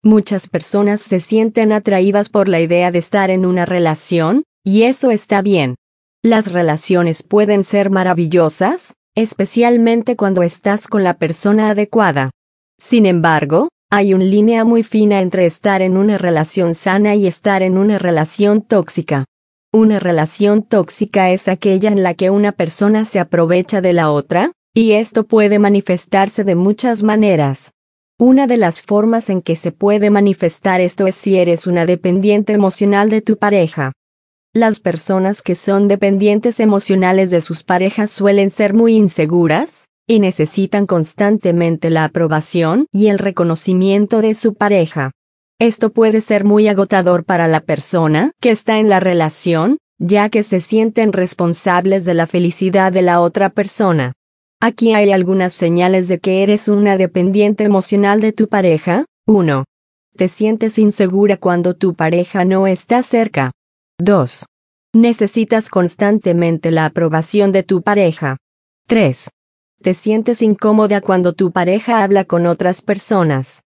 Muchas personas se sienten atraídas por la idea de estar en una relación, y eso está bien. Las relaciones pueden ser maravillosas, especialmente cuando estás con la persona adecuada. Sin embargo, hay una línea muy fina entre estar en una relación sana y estar en una relación tóxica. Una relación tóxica es aquella en la que una persona se aprovecha de la otra, y esto puede manifestarse de muchas maneras. Una de las formas en que se puede manifestar esto es si eres una dependiente emocional de tu pareja. Las personas que son dependientes emocionales de sus parejas suelen ser muy inseguras, y necesitan constantemente la aprobación y el reconocimiento de su pareja. Esto puede ser muy agotador para la persona que está en la relación, ya que se sienten responsables de la felicidad de la otra persona. Aquí hay algunas señales de que eres una dependiente emocional de tu pareja. 1. Te sientes insegura cuando tu pareja no está cerca. 2. Necesitas constantemente la aprobación de tu pareja. 3. Te sientes incómoda cuando tu pareja habla con otras personas.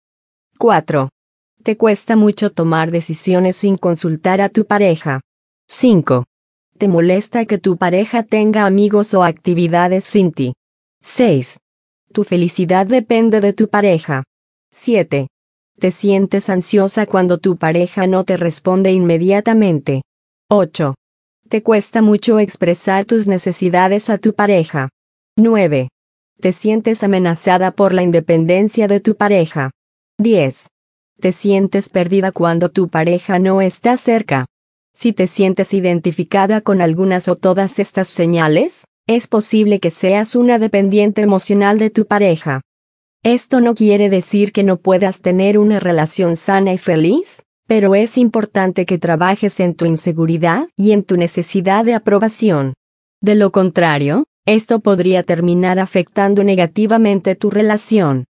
4. Te cuesta mucho tomar decisiones sin consultar a tu pareja. 5. Te molesta que tu pareja tenga amigos o actividades sin ti. 6. Tu felicidad depende de tu pareja. 7. Te sientes ansiosa cuando tu pareja no te responde inmediatamente. 8. Te cuesta mucho expresar tus necesidades a tu pareja. 9. Te sientes amenazada por la independencia de tu pareja. 10. Te sientes perdida cuando tu pareja no está cerca. Si te sientes identificada con algunas o todas estas señales, es posible que seas una dependiente emocional de tu pareja. Esto no quiere decir que no puedas tener una relación sana y feliz, pero es importante que trabajes en tu inseguridad y en tu necesidad de aprobación. De lo contrario, esto podría terminar afectando negativamente tu relación.